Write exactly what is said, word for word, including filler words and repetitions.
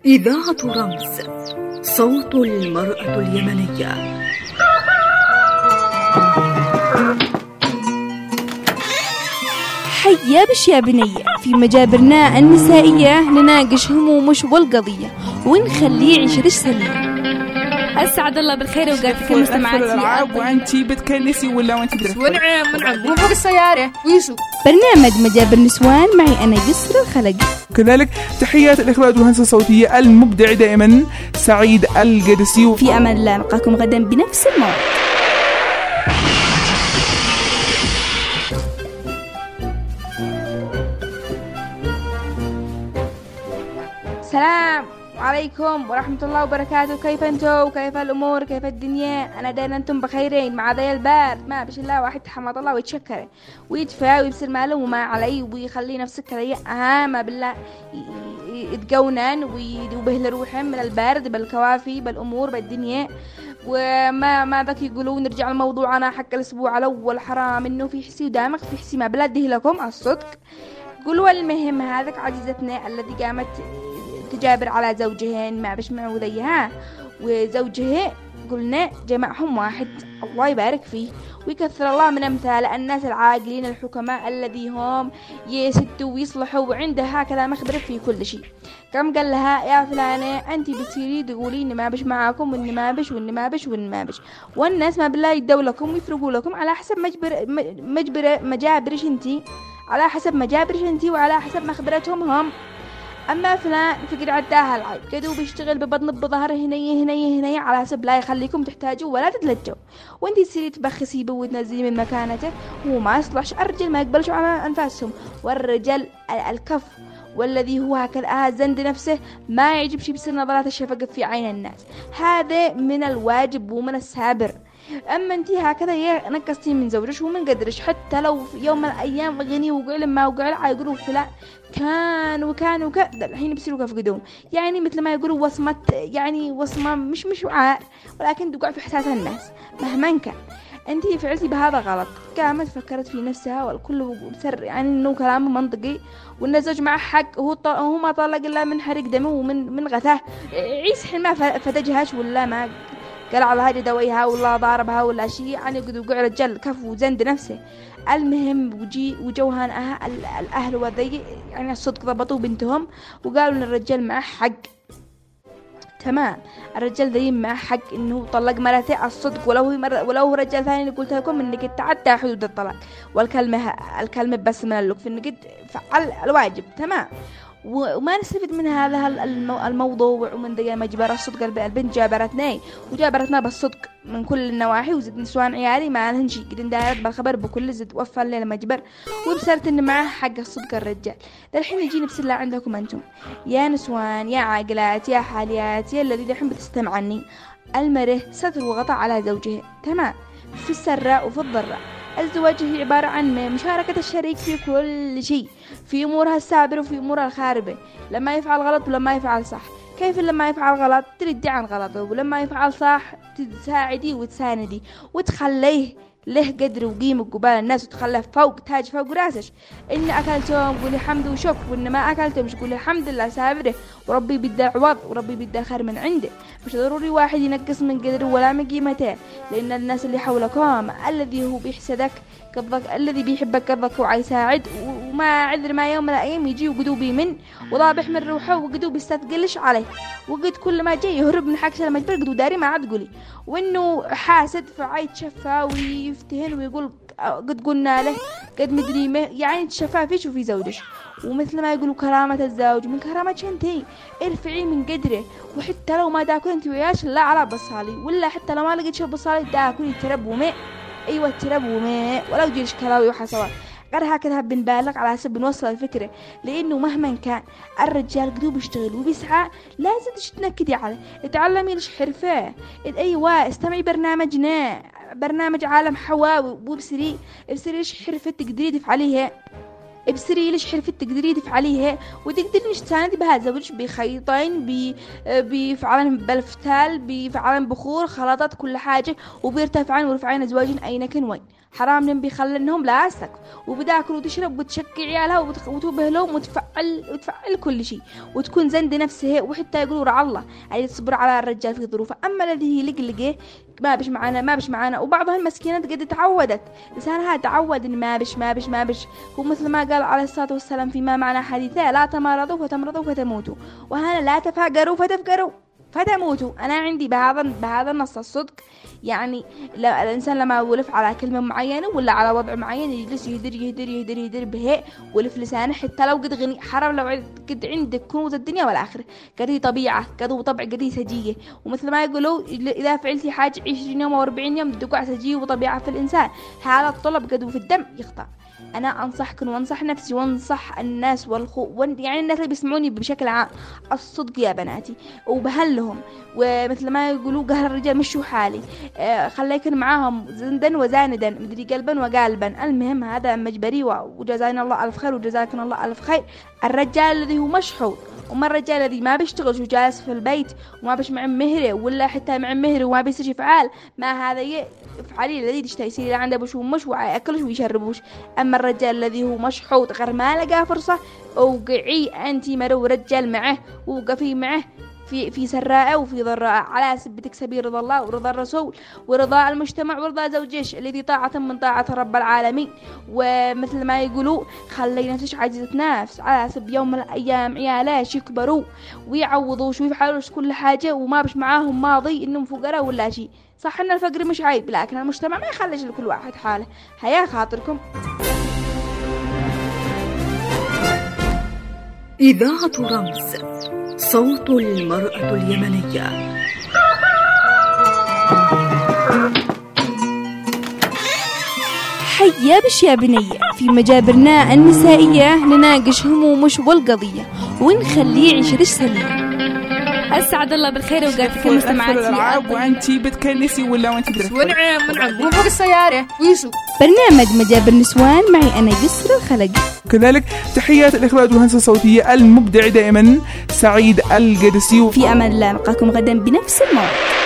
إذاعة رمز، صوت المرأة اليمنية. حيا بش يا بنية، في مجابرنا النسائية نناقش همومش والقضية ونخليه يعيش رش سليم. أسعد الله بالخير وقاتك المستمعات. الألعاب وأنتي بتكنسي ولا وأنتي بترفضي؟ ونعم ونعم وفوق السيارة ويسو. برنامج مجابر نسوان معي أنا يسر الخلق. كذلك تحيات الإخراج والهندسة الصوتية المبدع دائما سعيد القدسي. في أمان الله، نلقاكم غدا بنفس الموعد. السلام عليكم ورحمة الله وبركاته. كيف انتم وكيف الأمور كيف الدنيا؟ أنا دايما أنتم بخيرين مع ذي البارد. ما بش الله واحد حمد الله ويتشكر ويدفع ويبصر ماله وما علي ويخلي نفسك كذا ها ما بالله يتجونن ويبهل روحهم من البارد بالكوافي بالأمور بالدنيا. وما ما ذاك يقولون نرجع لموضوعنا حق الأسبوع الأول. حرام إنه في حسي ودامك في حسي ما بلا أديه لكم الصدق. قولوا المهم هذاك عزيزتنا الذي قامت تجابر على زوجهن ما بش معوذيها وزوجها قلنا جمعهم واحد الله يبارك فيه ويكثر الله من أمثال الناس العاقلين الحكماء الذي هم يسدوا ويصلحوا وعنده هكذا مخبرة في كل شيء. كم قال لها يا فلانة أنت بتصيري تقولي إن ما بش معاكم وإن ما بش وإن ما بش وإن ما بش، والناس ما بالله يدوا لكم ويفرقوا لكم على حسب مجبر مجبر مجابرش أنتي، على حسب مجابرش أنتي وعلى حسب مخبرتهم هم. أما فلان فكر عداها العيب كدو بيشتغل ببطن بظهر هنية هنية هنية على حسب لا يخليكم تحتاجوا ولا تتلجوا، وانتي تصيري تبخسي بو وتنزلي من مكانته وهو ما يصلحش. الرجال ما يقبلش على أنفاسهم، والرجال الكف والذي هو هكذا زند نفسه ما يعجبش بيصير نظرات الشفقة في عين الناس. هذا من الواجب ومن السابر. أما انتي هكذا يا نقصتي من زوجش ومن قدرش، حتى لو في يوم من الأيام غني وقعل ما وقعل عيقولوا فلا كان وكان وكذا الحين بيصيروا كيف قدوم، يعني مثل ما يقولوا وصمة، يعني وصمة مش مش وعاء ولكن تقع في حساس الناس مهما كان. انتي فعلتي بهذا غلط. قامت فكرت في نفسها والكل بسر يعني انه كلام منطقي وان الزوج معه حق. هو ط... هو ما طلق الا من حرق دمه ومن من غثاه. عيس حين ما فتجهاش ولا ما قال على هذه دويها ولا ضاربها ولا شيء، يعني قد وقع رجال كفو وزند نفسه. المهم وجي وجوهان أه الأهل وذي يعني الصدق ضبطوا بنتهم وقالوا إن الرجال معه حق. تمام، الرجال ذي معه حق إنه طلق مرته الصدق، ولو مر... ولو رجال ثاني قلت لكم إنك تعدى حدود الطلاق، والكلمة الكلمة بس من اللطف إنك فعل الواجب. تمام، وما نستفيد من هذا الموضوع ومن ذي مجبر الصدق. البنت جابرتني وجابرتنا بالصدق من كل النواحي وزد نسوان عيالي ما لهن شيء قد اندارت بالخبر بكل زد وفى الليل مجبر وبصرت ان معه حق الصدق الرجال. الحين يجيني بسلا عندكم انتم يا نسوان يا عاقلات يا حاليات يا الذي الحين بتستمعني. المره ستر وغطاء على زوجها، تمام، في السراء وفي الضراء. الزواج هي عبارة عن مشاركة الشريك في كل شيء، في أمورها السابرة وفي أمورها الخاربة. لما يفعل غلط ولما يفعل صح. كيف لما يفعل غلط تردي عن غلطه، ولما يفعل صح تساعدي وتساندي وتخليه له قدر وقيمة قبال الناس وتخليه فوق تاج فوق راسش. إن أكلتهم قولي حمد وشكر، وإن ما أكلتهم قولي الحمد لله سابره وربي بيدى عوض وربي بيدى خير من عنده. مش ضروري واحد ينقص من قدره ولا من قيمته، لأن الناس اللي حولكم الذي هو بيحسدك كذلك الذي بيحبك كذلك وعيساعد وما عذر ما يوم من الأيام يجي وقدو بيمن وضابح من روحه وقدو بيستثقلش عليه وقد كل ما جاي يهرب من حكش المجبر قدو داري ما عاد قولي، وإنه حاسد فعيد شفا ويفتهن ويقول قد قلنا له قد مدري ما يعني تشفى فيش وفي زوجش. ومثل ما يقولوا كرامة الزوج من كرامة انتي، ارفعي من قدره. وحتى لو ما تاكل انت وياش لا على بصالي، ولا حتى لو ما لقيت شيء بصالي تاكلي ترب وماء. ايوه ترب وماء ولو جيش كلاوي وحصوات. غير هكذا بنبالغ على حسب بنوصل الفكرة، لانه مهما كان الرجال قدو بيشتغل وبيسعى لازم تنكدي عليه. اتعلمي ليش حرفه. ايوه استمعي برنامج برنامج عالم حواوي وبسري ابسري ليش حرفه تقدري تفعليها. ابصري ليش حرفت تقدري تفعليها وتقدري إنك تساندي بها زوجك بخيطين بفعلا بالفتال بفعلا بخور خلطات كل حاجة وبيرتفعن ورفعين أزواجين أين كن وين حرام نبي خلنهم لا أسك وبداكل وتشرب وتشكي عيالها وتبهلهم وتفعل وتفعل كل شيء وتكون زند نفسها وحتى يقولوا رع الله يعني تصبر على الرجال في ظروفه. أما الذي هي لقلقه ما بش معانا ما بش معانا وبعضها المسكينات قد تعودت لسانها تعود إن ما بش ما بش ما بش هو مثل ما قال عليه الصلاة والسلام فيما معنى حديثه لا تمرضوا فتمرضوا فتموتوا وهنا لا تفاقروا فتفقروا فتموتوا. أنا عندي بهذا بهذا النص الصدق يعني لا الإنسان لما ولف على كلمة معينة ولا على وضع معين يجلس يهدر يهدر يهدر يهدر به ولف لسانه حتى لو قد غني حرام لو قد عندك كنوز الدنيا والآخرة قدي طبيعة قدو طبع قدي سجية ومثل ما يقولوا إذا فعلتي حاجة عشرين يوم أو أربعين يوم تقع سجية وطبيعة في الإنسان هذا الطلب قدو في الدم يخطأ. أنا أنصحكم وأنصح نفسي وأنصح الناس والخو ون... يعني الناس اللي بيسمعوني بشكل عام الصدق يا بناتي وبهلهم ومثل ما يقولوا قهر الرجال مشوا حالي آه خليكن معاهم زندا وزاندا مدري قلبا وقالبا. المهم هذا مجبري وجزانا الله ألف خير وجزاكم الله ألف خير. الرجال الذي هو مشحوط وما الرجال الذي ما بيشتغل شو جالس في البيت وما بيش مع مهره ولا حتى مع مهره وما بيصير فعال ما هذا يفعلي الذي تشتهي يصير عنده بش ومش ويأكلش ويشربوش. أما الرجال الذي هو مشحوط غير ما لقى فرصة وقعي أنت مرو رجال معه ووقفي معه في في سراء وفي ضراء على سبيل تكسبي رضا الله ورضا الرسول ورضا المجتمع ورضا زوجش الذي طاعة من طاعة رب العالمين. ومثل ما يقولوا خلي نفسك عاجزة نفس على سبيل يوم من الأيام عيالاش يكبروا ويعوضوش ويفعلوش كل حاجة وما بش معاهم ماضي إنهم فقراء ولا شيء. صح إن الفقر مش عيب لكن المجتمع ما يخليش لكل واحد حاله. هيا خاطركم. إذاعة رمز صوت المرأة اليمنية. حيا بش يا بنية في مجابرنا النسائية نناقش همومش والقضية ونخليه يعيش رش سليم. أسعد الله بالخير وقاتك المستمعات. وأنتي بتكنسي ولا وأنتي درست ونعم ونعم مو فوق السيارة ويسو برنامج مجابر نسوان معي أنا يسر الخلق. كذلك تحيات الإخراج والهندسة الصوتية المبدع دائما سعيد القدسي. في أمان الله نلقاكم غدا بنفس الموعد.